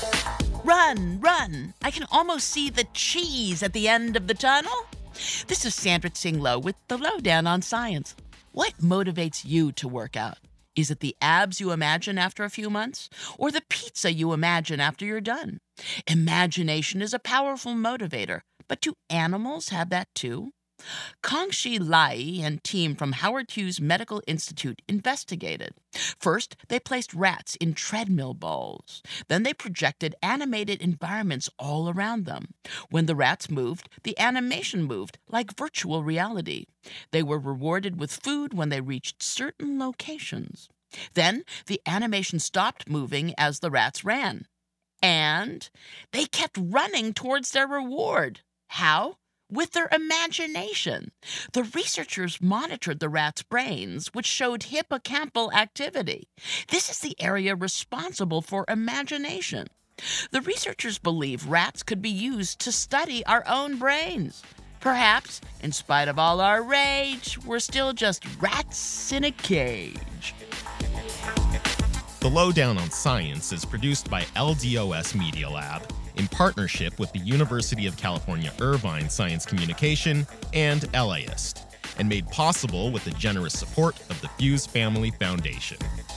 Run, run! I can almost see the cheese at the end of the tunnel. This is Sandra Tsinglow with the Lowdown on Science. What motivates you to work out? Is it the abs you imagine after a few months? Or the pizza you imagine after you're done? Imagination is a powerful motivator, but do animals have that too? Kangxi Lai and team from Howard Hughes Medical Institute investigated. First, they placed rats in treadmill bowls. Then they projected animated environments all around them. When the rats moved, the animation moved, like virtual reality. They were rewarded with food when they reached certain locations. Then, the animation stopped moving as the rats ran. And they kept running towards their reward. How? With their imagination. The researchers monitored the rats' brains, which showed hippocampal activity. This is the area responsible for imagination. The researchers believe rats could be used to study our own brains. Perhaps, in spite of all our rage, we're still just rats in a cage. The Lowdown on Science is produced by LDOS Media Lab in partnership with the University of California Irvine Science Communication and LAist, and made possible with the generous support of the Fuse Family Foundation.